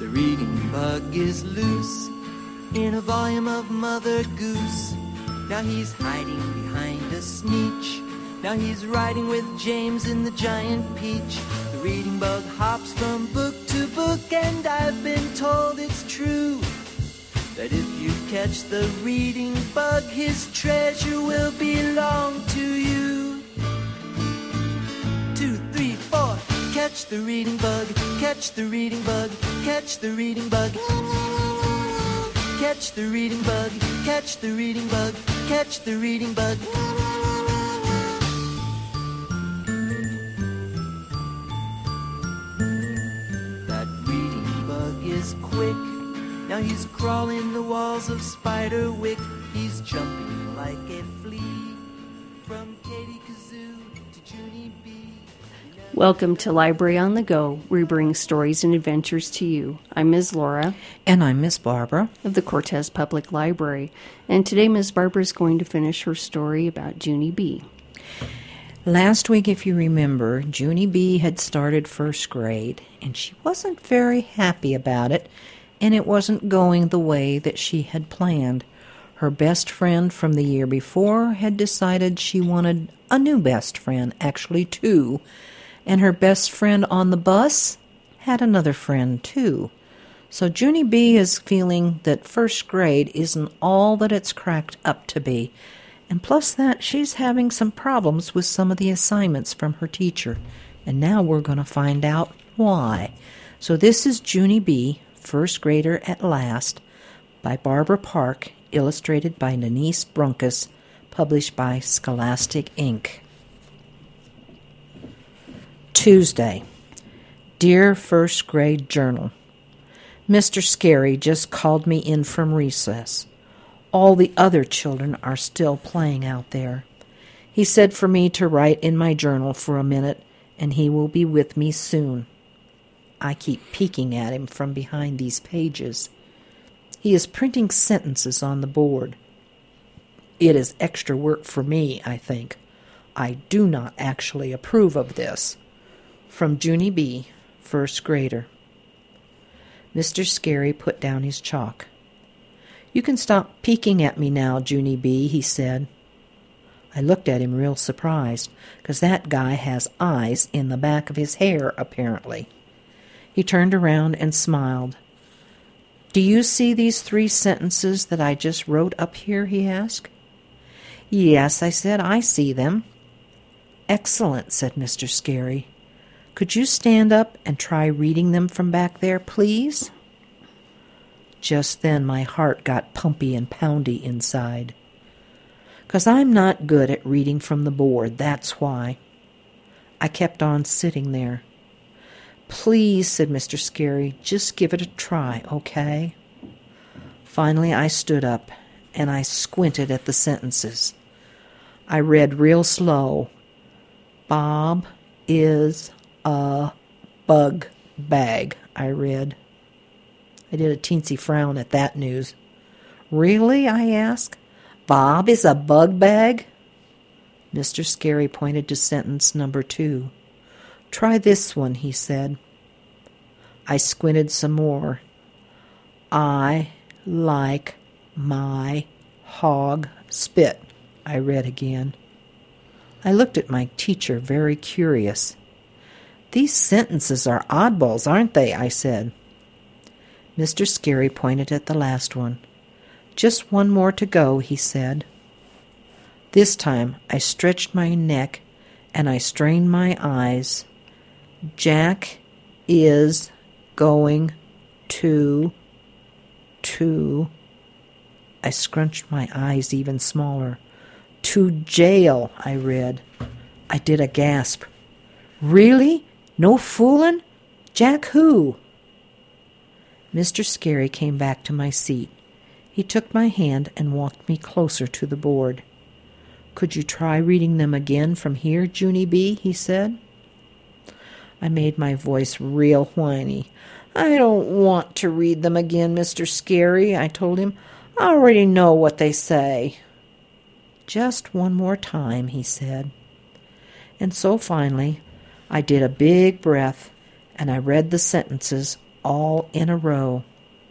reading bug is loose in a volume of Mother Goose. Now he's hiding behind a sneetch. Now he's riding with James in the giant peach. The reading bug hops from book to book, and I've been told it's true that if you catch the reading bug, his treasure will belong to you. 2, 3, 4. Catch the reading bug, catch the reading bug, catch the reading bug. Catch the reading bug, catch the reading bug, catch the reading bug. That reading bug is quick. Now he's crawling the walls of Spiderwick. He's jumping like a flea from Katie Kazoo to Junie B. Welcome to Library on the Go, where we bring stories and adventures to you. I'm Ms. Laura. And I'm Miss Barbara. Of the Cortez Public Library. And today Ms. Barbara is going to finish her story about Junie B. Last week, if you remember, Junie B had started first grade, and she wasn't very happy about it, and it wasn't going the way that she had planned. Her best friend from the year before had decided she wanted a new best friend, actually two, and her best friend on the bus had another friend, too. So Junie B is feeling that first grade isn't all that it's cracked up to be. And plus that, she's having some problems with some of the assignments from her teacher. And now we're going to find out why. So this is Junie B, First Grader at Last, by Barbara Park, illustrated by Denise Brunkus, published by Scholastic, Inc. Tuesday. Dear First Grade Journal, Mr. Scary just called me in from recess. All the other children are still playing out there. He said for me to write in my journal for a minute, and he will be with me soon. I keep peeking at him from behind these pages. He is printing sentences on the board. It is extra work for me, I think. I do not actually approve of this. From Junie B, First Grader. Mr. Scary put down his chalk. You can stop peeking at me now, Junie B, he said. I looked at him real surprised, 'cause that guy has eyes in the back of his hair, apparently. He turned around and smiled. Do you see these 3 sentences that I just wrote up here, he asked. Yes, I said, I see them. Excellent, said Mr. Scary. Could you stand up and try reading them from back there, please? Just then my heart got pumpy and poundy inside. 'Cause I'm not good at reading from the board, that's why. I kept on sitting there. Please, said Mr. Scary, just give it a try, okay? Finally I stood up, and I squinted at the sentences. I read real slow. Bob is a bug bag, I read. I did a teensy frown at that news. Really? I asked. Bob is a bug bag? Mr. Scary pointed to sentence number 2. Try this one, he said. I squinted some more. I like my hog spit, I read again. I looked at my teacher, very curious. These sentences are oddballs, aren't they? I said. Mr. Scary pointed at the last one. Just one more to go, he said. This time I stretched my neck and I strained my eyes. Jack is going to... I scrunched my eyes even smaller. To jail, I read. I did a gasp. Really? No foolin'? Jack who? Mr. Scary came back to my seat. He took my hand and walked me closer to the board. Could you try reading them again from here, Junie B? He said. I made my voice real whiny. I don't want to read them again, Mr. Scary, I told him. I already know what they say. Just one more time, he said. And so finally, I did a big breath, and I read the sentences all in a row.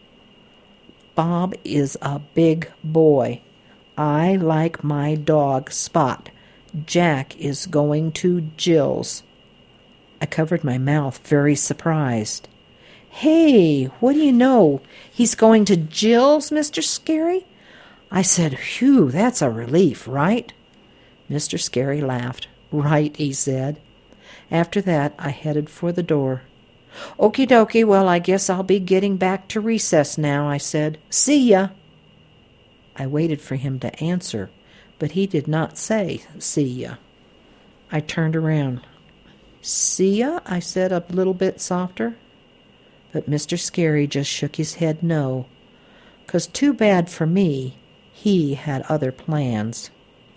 Bob is a big boy. I like my dog, Spot. Jack is going to Jill's. I covered my mouth, very surprised. Hey, what do you know? He's going to Jill's, Mr. Scary? I said, Phew, that's a relief, right? Mr. Scary laughed. Right, he said. After that, I headed for the door. Okie dokie, well, I guess I'll be getting back to recess now, I said. See ya. I waited for him to answer, but he did not say, see ya. I turned around. See ya, I said a little bit softer. But Mr. Scary just shook his head no, 'cause too bad for me, he had other plans.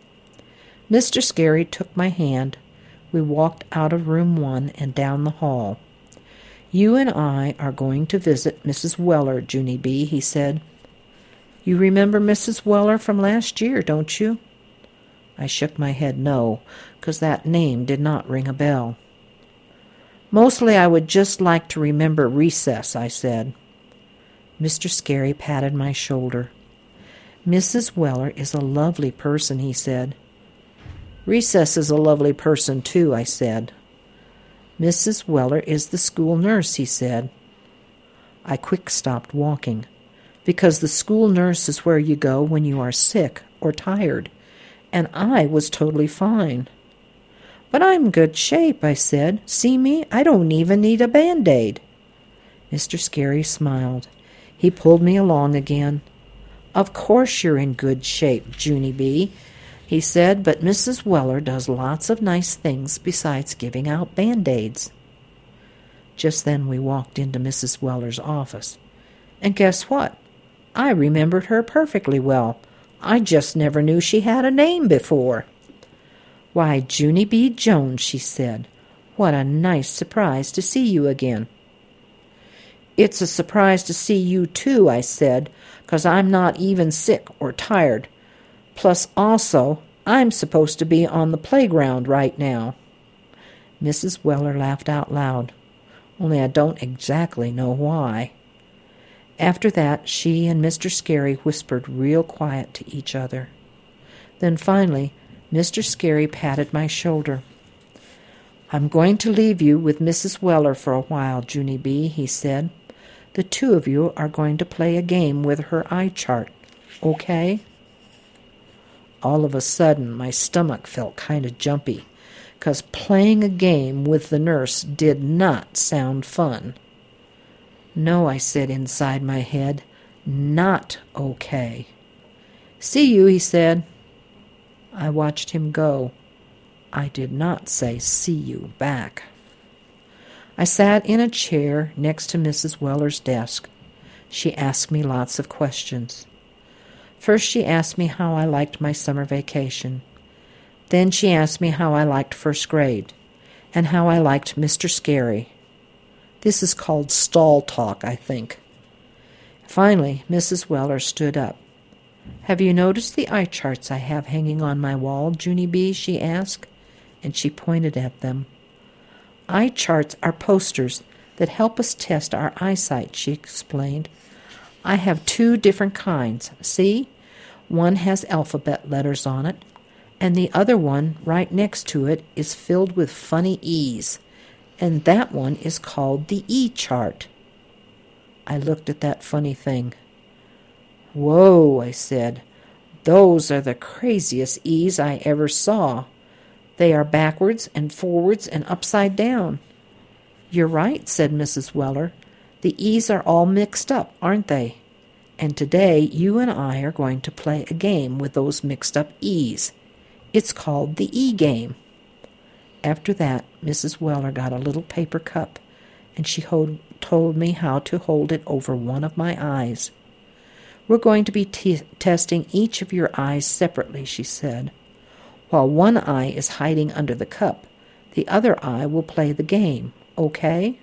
Mr. Scary took my hand. We walked out of room 1 and down the hall. You and I are going to visit Mrs. Weller, Junie B., he said. You remember Mrs. Weller from last year, don't you? I shook my head no, 'cause that name did not ring a bell. Mostly I would just like to remember recess, I said. Mr. Scary patted my shoulder. Mrs. Weller is a lovely person, he said. Recess is a lovely person, too, I said. Mrs. Weller is the school nurse, he said. I quick stopped walking, because the school nurse is where you go when you are sick or tired, and I was totally fine. But I'm in good shape, I said. See me? I don't even need a Band-Aid. Mr. Scary smiled. He pulled me along again. Of course you're in good shape, Junie B., he said, but Mrs. Weller does lots of nice things besides giving out Band-Aids. Just then we walked into Mrs. Weller's office. And guess what? I remembered her perfectly well. I just never knew she had a name before. Why, Junie B. Jones, she said. What a nice surprise to see you again. It's a surprise to see you, too, I said, 'cause I'm not even sick or tired. Plus, also, I'm supposed to be on the playground right now. Mrs. Weller laughed out loud, only I don't exactly know why. After that, she and Mr. Scary whispered real quiet to each other. Then finally, Mr. Scary patted my shoulder. I'm going to leave you with Mrs. Weller for a while, Junie B., he said. The two of you are going to play a game with her eye chart, okay? All of a sudden, my stomach felt kind of jumpy, 'cause playing a game with the nurse did not sound fun. No, I said inside my head, not okay. See you, he said. I watched him go. I did not say see you back. I sat in a chair next to Mrs. Weller's desk. She asked me lots of questions. First she asked me how I liked my summer vacation. Then she asked me how I liked first grade, and how I liked Mr. Scary. This is called stall talk, I think. Finally, Mrs. Weller stood up. Have you noticed the eye charts I have hanging on my wall, Junie B., she asked, and she pointed at them. Eye charts are posters that help us test our eyesight, she explained. I have 2 different kinds, see? One has alphabet letters on it, and the other one right next to it is filled with funny E's, and that one is called the E chart. I looked at that funny thing. Whoa, I said. Those are the craziest E's I ever saw. They are backwards and forwards and upside down. You're right, said Mrs. Weller. The E's are all mixed up, aren't they? And today you and I are going to play a game with those mixed up E's. It's called the E game. After that, Mrs. Weller got a little paper cup, and she told me how to hold it over one of my eyes. We're going to be testing each of your eyes separately, she said. While one eye is hiding under the cup, the other eye will play the game, okay?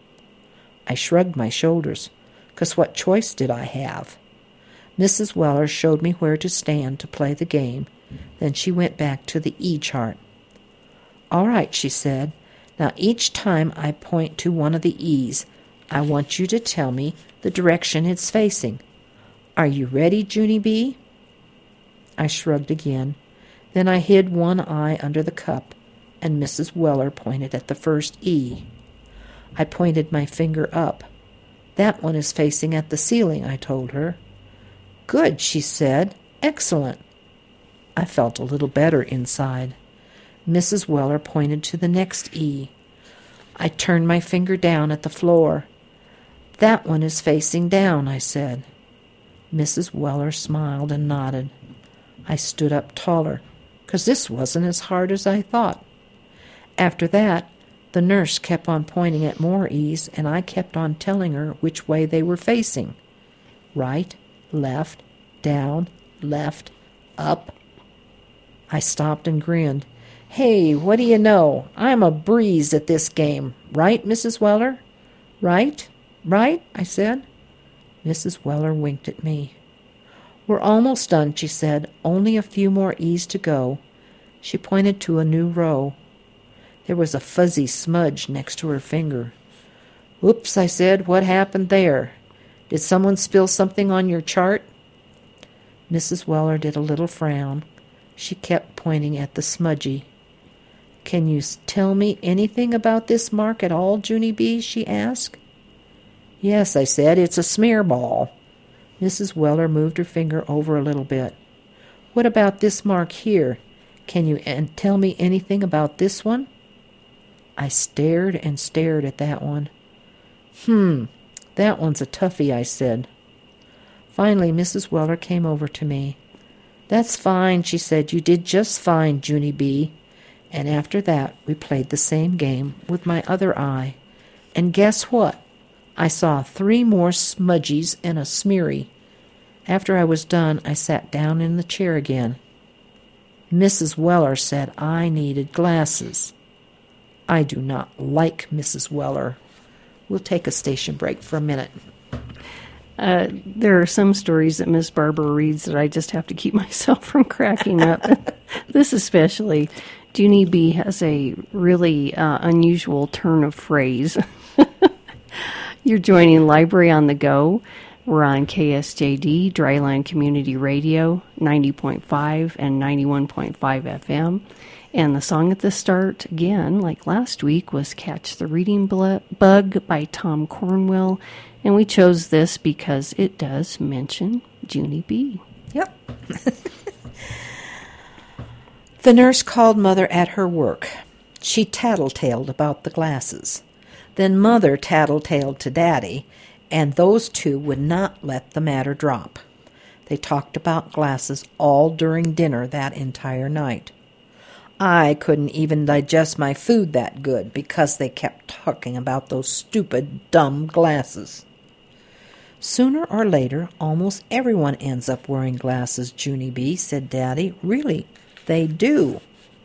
I shrugged my shoulders, 'cause what choice did I have? Mrs. Weller showed me where to stand to play the game. Then she went back to the E chart. All right, she said. Now each time I point to one of the E's, I want you to tell me the direction it's facing. Are you ready, Junie B?" I shrugged again. Then I hid one eye under the cup, and Mrs. Weller pointed at the first E. I pointed my finger up. "That one is facing at the ceiling," I told her. "Good," she said. "Excellent." I felt a little better inside. Mrs. Weller pointed to the next E. I turned my finger down at the floor. "That one is facing down," I said. Mrs. Weller smiled and nodded. I stood up taller, 'cause this wasn't as hard as I thought. After that, the nurse kept on pointing at more E's, and I kept on telling her which way they were facing. Right, left, down, left, up. I stopped and grinned. "Hey, what do you know? I'm a breeze at this game. Right, Mrs. Weller?" "Right, right," I said. Mrs. Weller winked at me. "We're almost done," she said. "Only a few more E's to go." She pointed to a new row. There was a fuzzy smudge next to her finger. "Oops," I said. "What happened there? Did someone spill something on your chart?" Mrs. Weller did a little frown. She kept pointing at the smudgy. "Can you tell me anything about this mark at all, Junie B?" she asked. "Yes," I said. "It's a smear ball." Mrs. Weller moved her finger over a little bit. "What about this mark here? Can you tell me anything about this one?" I stared and stared at that one. That one's a toughie," I said. Finally, Mrs. Weller came over to me. "That's fine," she said. "You did just fine, Junie B." And after that, we played the same game with my other eye. And guess what? I saw 3 more smudgies and a smeary. After I was done, I sat down in the chair again. Mrs. Weller said I needed glasses. I do not like Mrs. Weller. We'll take a station break for a minute. There are some stories that Miss Barbara reads that I just have to keep myself from cracking up. This especially. Junie B has a really unusual turn of phrase. You're joining Library on the Go. We're on KSJD, Dryland Community Radio, 90.5 and 91.5 FM. And the song at the start, again, like last week, was Catch the Reading Bug by Tom Cornwell. And we chose this because it does mention Junie B. Yep. The nurse called Mother at her work. She tattletaled about the glasses. Then Mother tattletaled to Daddy, and those two would not let the matter drop. They talked about glasses all during dinner that entire night. I couldn't even digest my food that good because they kept talking about those stupid, dumb glasses. Sooner or later, almost everyone ends up wearing glasses, Junie B, said Daddy. Really, they do.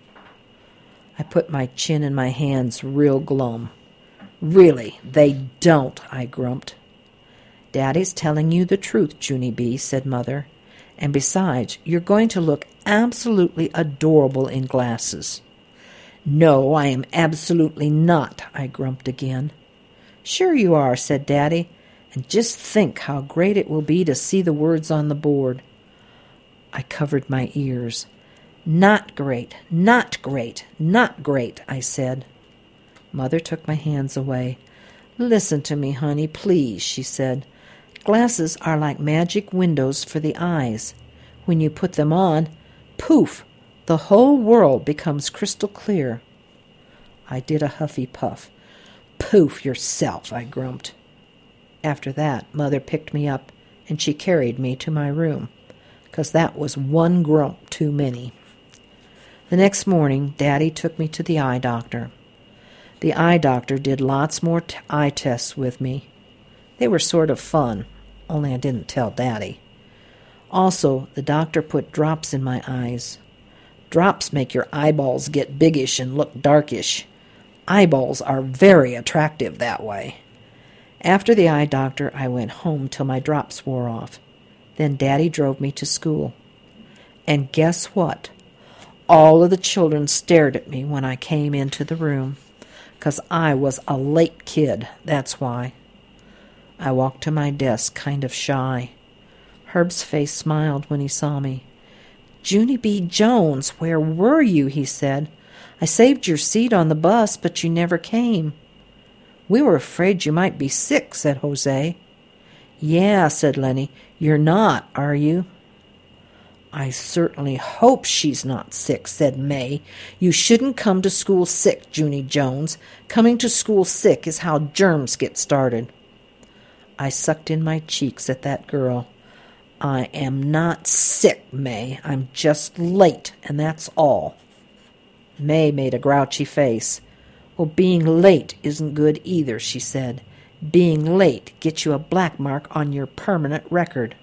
I put my chin in my hands real glum. Really, they don't, I grumped. Daddy's telling you the truth, Junie B, said Mother. And besides, you're going to look absolutely adorable in glasses. No, I am absolutely not, I grumped again. Sure you are, said Daddy. And just think how great it will be to see the words on the board. I covered my ears. Not great, not great, not great, I said. Mother took my hands away. Listen to me, honey, please, she said. Glasses are like magic windows for the eyes. When you put them on, poof, the whole world becomes crystal clear. I did a huffy puff. Poof yourself, I grumped. After that, Mother picked me up, and she carried me to my room, 'cause that was one grump too many. The next morning, Daddy took me to the eye doctor. The eye doctor did lots more eye tests with me. They were sort of fun, only I didn't tell Daddy. Also, the doctor put drops in my eyes. Drops make your eyeballs get biggish and look darkish. Eyeballs are very attractive that way. After the eye doctor, I went home till my drops wore off. Then Daddy drove me to school. And guess what? All of the children stared at me when I came into the room, 'cause I was a late kid, that's why. I walked to my desk, kind of shy. Herb's face smiled when he saw me. "Junie B. Jones, where were you?" he said. "I saved your seat on the bus, but you never came." "We were afraid you might be sick," said Jose. "Yeah," said Lenny. "You're not, are you?" "I certainly hope she's not sick," said May. "You shouldn't come to school sick, Junie Jones. Coming to school sick is how germs get started." I sucked in my cheeks at that girl. "I am not sick, May. I'm just late, and that's all." May made a grouchy face. "Well, being late isn't good either," she said. "Being late gets you a black mark on your permanent record."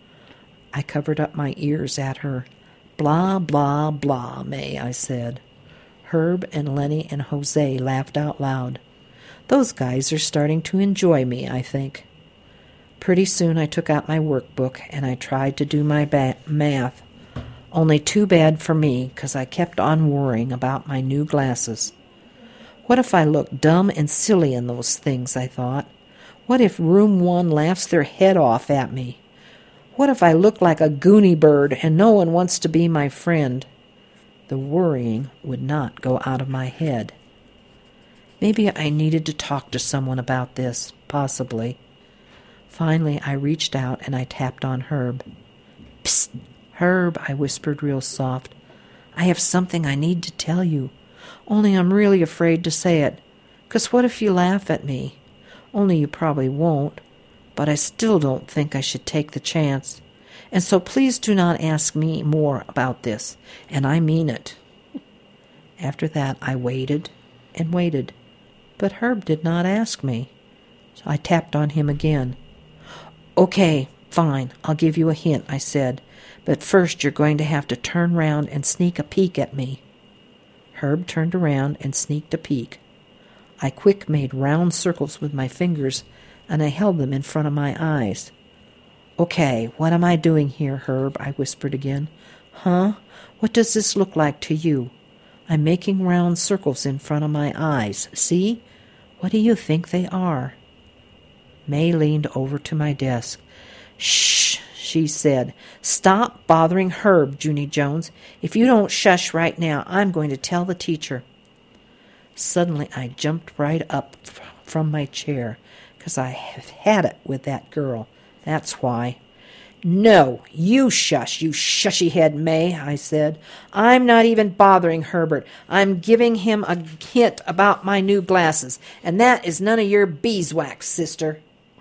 I covered up my ears at her. "Blah, blah, blah, May," I said. Herb and Lenny and Jose laughed out loud. Those guys are starting to enjoy me, I think. Pretty soon I took out my workbook and I tried to do my math. Only too bad for me, 'cause I kept on worrying about my new glasses. What if I look dumb and silly in those things, I thought. What if Room 1 laughs their head off at me? What if I look like a goony bird and no one wants to be my friend? The worrying would not go out of my head. Maybe I needed to talk to someone about this, possibly. Finally, I reached out and I tapped on Herb. "Psst, Herb," I whispered real soft. "I have something I need to tell you. Only I'm really afraid to say it. 'Cause what if you laugh at me? Only you probably won't. But I still don't think I should take the chance. And so please do not ask me more about this. And I mean it." After that, I waited and waited. But Herb did not ask me. So I tapped on him again. "Okay, fine, I'll give you a hint," I said. "But first you're going to have to turn round and sneak a peek at me." Herb turned around and sneaked a peek. I quick made round circles with my fingers, and I held them in front of my eyes. "Okay, what am I doing here, Herb?" I whispered again. "Huh? What does this look like to you? I'm making round circles in front of my eyes. See? What do you think they are?" May leaned over to my desk. "Shh," she said. "Stop bothering Herb, Junie Jones. If you don't shush right now, I'm going to tell the teacher." Suddenly I jumped right up from my chair, 'cause I have had it with that girl. That's why. "No, you shush, you shushy head, May," I said. "I'm not even bothering Herbert. I'm giving him a hint about my new glasses, and that is none of your beeswax, sister."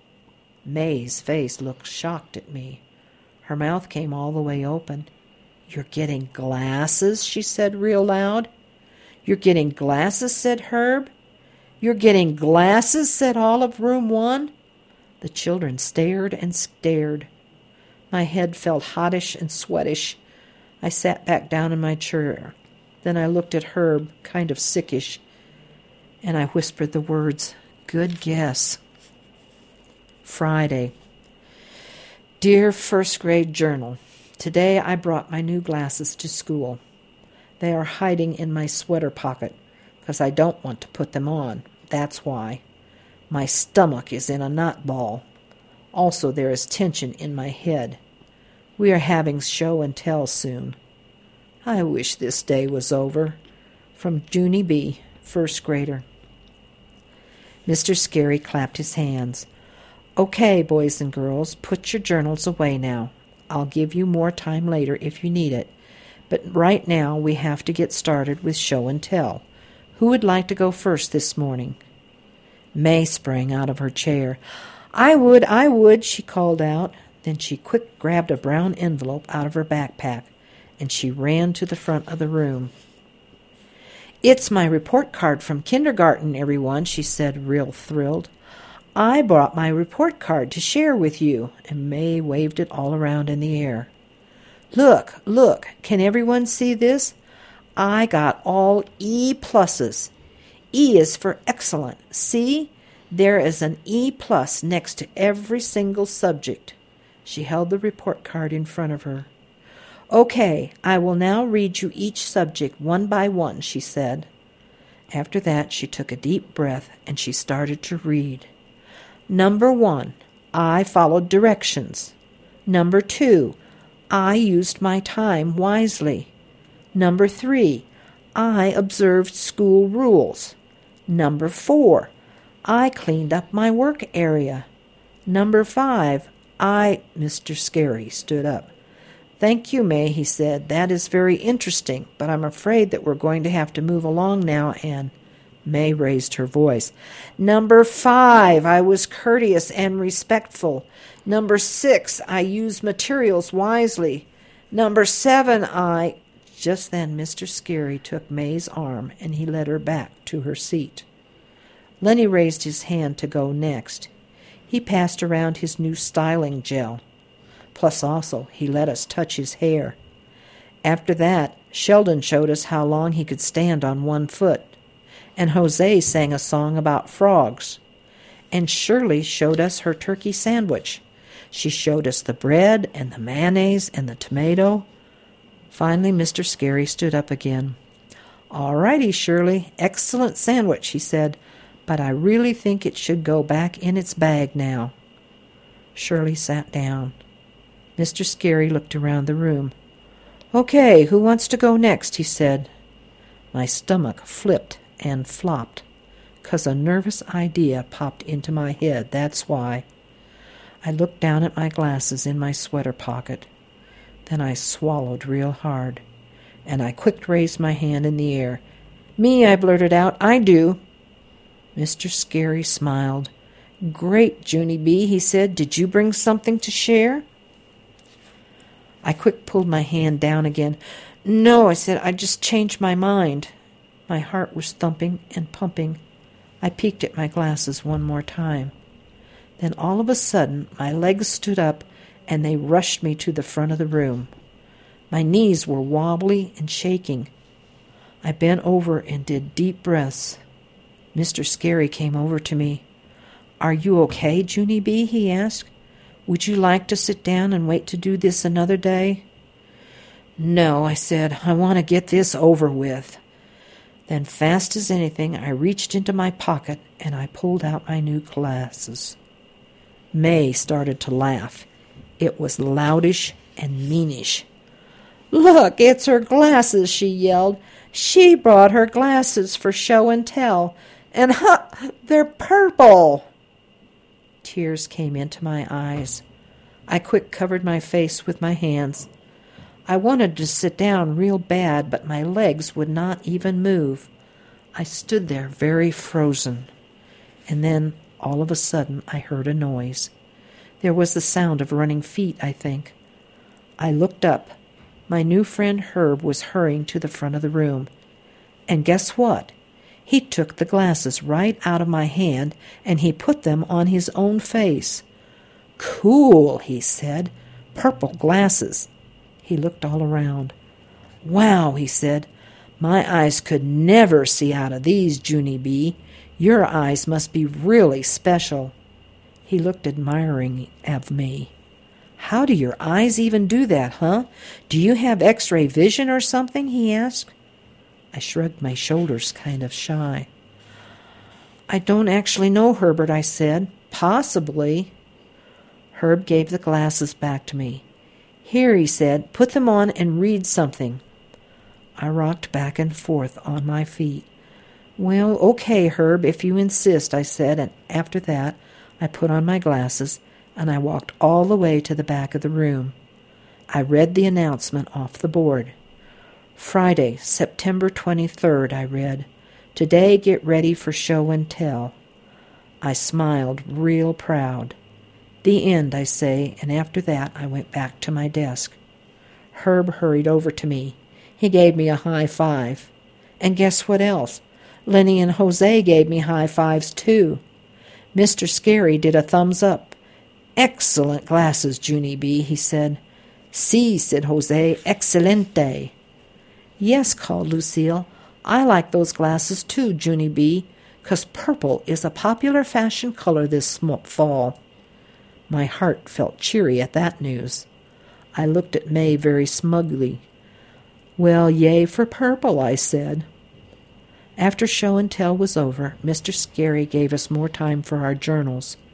May's face looked shocked at me. Her mouth came all the way open. "You're getting glasses?" she said real loud. "You're getting glasses?" said Herb. "You're getting glasses?" said all of Room 1. The children stared and stared. My head felt hottish and sweatish. I sat back down in my chair. Then I looked at Herb, kind of sickish, and I whispered the words, "Good guess." Friday. Dear First Grade Journal, today I brought my new glasses to school. They are hiding in my sweater pocket, 'cause I don't want to put them on. That's why. My stomach is in a knot ball. Also, there is tension in my head. We are having show and tell soon. I wish this day was over. From Junie B., first grader. Mr. Scary clapped his hands. "Okay, boys and girls, put your journals away now. I'll give you more time later if you need it. But right now we have to get started with show and tell. Who would like to go first this morning?" May sprang out of her chair. I would, she called out. Then she quick grabbed a brown envelope out of her backpack, and she ran to the front of the room. "It's my report card from kindergarten, everyone," she said, real thrilled. "I brought my report card to share with you," and May waved it all around in the air. Look, can everyone see this? I got all E+. E is for excellent. See? There is an E+ next to every single subject. She held the report card in front of her. "Okay, I will now read you each subject one by one," she said. After that, she took a deep breath and she started to read. Number 1, I followed directions. Number 2, I used my time wisely. Number 3, I observed school rules. Number 4, I cleaned up my work area. Number 5, Mr. Scary stood up. Thank you, May, he said. That is very interesting, but I'm afraid that we're going to have to move along now, and May raised her voice. Number 5, I was courteous and respectful. Number 6, I used materials wisely. Number 7, Just then Mr. Scary took May's arm, and he led her back to her seat. Lenny raised his hand to go next. He passed around his new styling gel. Plus also, he let us touch his hair. After that, Sheldon showed us how long he could stand on one foot, and Jose sang a song about frogs. And Shirley showed us her turkey sandwich. She showed us the bread and the mayonnaise and the tomato. Finally, Mr. Scary stood up again. All righty, Shirley, excellent sandwich, he said, but I really think it should go back in its bag now. Shirley sat down. Mr. Scary looked around the room. Okay, who wants to go next, he said. My stomach flipped and flopped, 'cause a nervous idea popped into my head, that's why. I looked down at my glasses in my sweater pocket. Then I swallowed real hard, and I quick raised my hand in the air. Me, I blurted out, I do. Mr. Scary smiled. Great, Junie B., he said. Did you bring something to share? I quick pulled my hand down again. No, I said, I just changed my mind. My heart was thumping and pumping. I peeked at my glasses one more time. Then all of a sudden, my legs stood up, and they rushed me to the front of the room. My knees were wobbly and shaking. I bent over and did deep breaths. Mr. Scary came over to me. Are you okay, Junie B.? he asked. Would you like to sit down and wait to do this another day? No, I said. I want to get this over with. Then, fast as anything, I reached into my pocket and I pulled out my new glasses. May started to laugh. It was loudish and meanish. Look, it's her glasses, she yelled. She brought her glasses for show and tell, and they're purple. Tears came into my eyes. I quick covered my face with my hands. I wanted to sit down real bad, but my legs would not even move. I stood there very frozen. And then, all of a sudden, I heard a noise. There was the sound of running feet, I think. I looked up. My new friend Herb was hurrying to the front of the room. And guess what? He took the glasses right out of my hand, and he put them on his own face. Cool, he said. Purple glasses. He looked all around. Wow, he said. My eyes could never see out of these, Junie B. Your eyes must be really special. He looked admiring of me. How do your eyes even do that, huh? Do you have X-ray vision or something? He asked. I shrugged my shoulders, kind of shy. I don't actually know, Herbert, I said. Possibly. Herb gave the glasses back to me. Here, he said, put them on and read something. I rocked back and forth on my feet. Well, okay, Herb, if you insist, I said, and after that I put on my glasses and I walked all the way to the back of the room. I read the announcement off the board. Friday, September 23rd, I read. Today get ready for show and tell. I smiled real proud. The end, I say, and after that I went back to my desk. Herb hurried over to me. He gave me a high five. And guess what else? Lenny and Jose gave me high fives, too. Mr. Scary did a thumbs up. Excellent glasses, Junie B., he said. Si, said Jose, excelente. Yes, called Lucille. I like those glasses, too, Junie B., 'cause purple is a popular fashion color this fall. My heart felt cheery at that news. I looked at May very smugly. Well, yay for purple, I said. After show and tell was over, Mr. Scary gave us more time for our journals.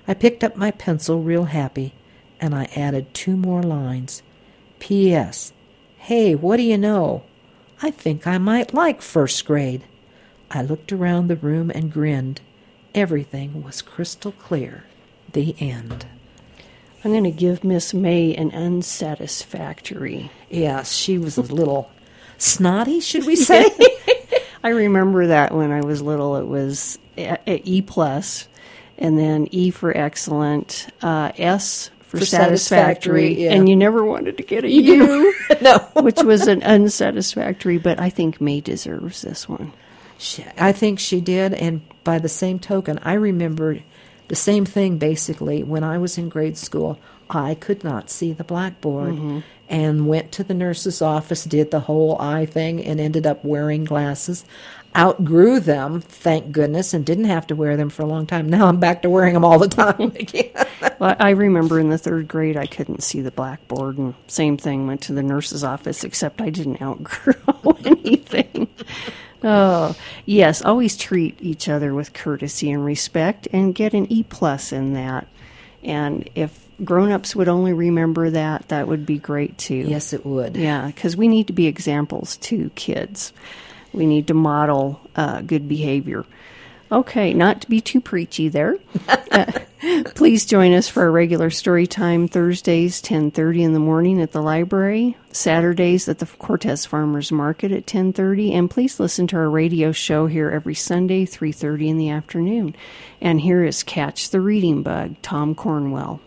I picked up my pencil real happy, and I added 2 more lines. P.S. Hey, what do you know? I think I might like first grade. I looked around the room and grinned. Everything was crystal clear. The end. I'm going to give Miss May an unsatisfactory. Yes, she was a little snotty, should we say? I remember that when I was little, it was E+, and then E for excellent, S for satisfactory, yeah. and you never wanted to get a U, No. which was an unsatisfactory, but I think May deserves this one. I think she did, and by the same token, I remember the same thing basically. When I was in grade school, I could not see the blackboard and went to the nurse's office, did the whole eye thing, and ended up wearing glasses. Outgrew them, thank goodness, and didn't have to wear them for a long time. Now I'm back to wearing them all the time again. Well, I remember in the 3rd grade, I couldn't see the blackboard, and same thing, went to the nurse's office, except I didn't outgrow anything. Oh, yes, always treat each other with courtesy and respect, and get an E+ in that. And if grown-ups would only remember that, that would be great, too. Yes, it would. Yeah, because we need to be examples to kids. We need to model good behavior. Okay, not to be too preachy there. Please join us for our regular story time Thursdays, 10:30 in the morning at the library, Saturdays at the Cortez Farmers Market at 10:30, and please listen to our radio show here every Sunday, 3:30 in the afternoon. And here is Catch the Reading Bug, Tom Cornwell.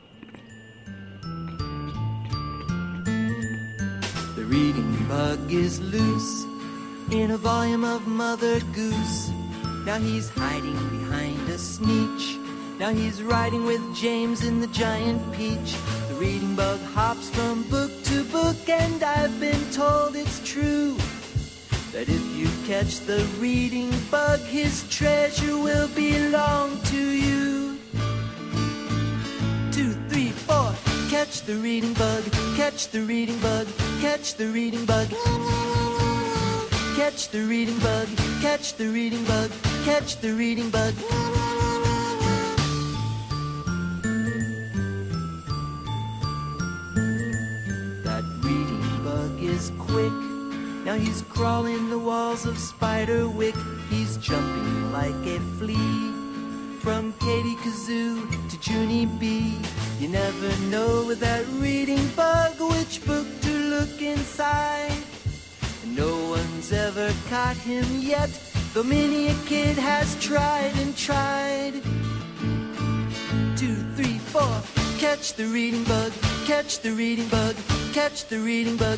The reading bug is loose in a volume of Mother Goose. Now he's hiding behind a sneetch. Now he's riding with James in the giant peach. The reading bug hops from book to book, and I've been told it's true that if you catch the reading bug, his treasure will belong to you. 2, 3, 4. Catch the reading bug, catch the reading bug, catch the reading bug. Catch the reading bug, catch the reading bug, catch the reading bug. That reading bug is quick. Now he's crawling the walls of Spiderwick. He's jumping like a flea from Katie Kazoo to Junie B. You never know with that reading bug which book to look inside. No one's ever caught him yet, though many a kid has tried and tried. 2, 3, 4. Catch the reading bug, catch the reading bug, catch the reading bug.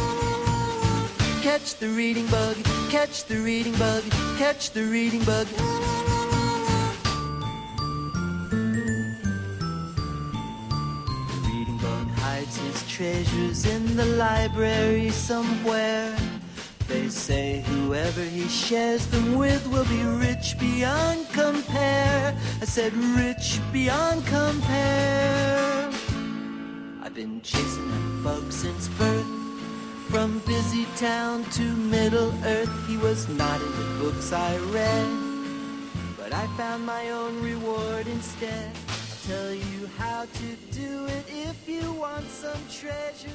Catch the reading bug, catch the reading bug, catch the reading bug. The reading bug hides his treasures in the library somewhere. They say whoever he shares them with will be rich beyond compare. I said rich beyond compare. I've been chasing that bug since birth. From busy town to Middle Earth, he was not in the books I read, but I found my own reward instead. I'll tell you how to do it if you want some treasure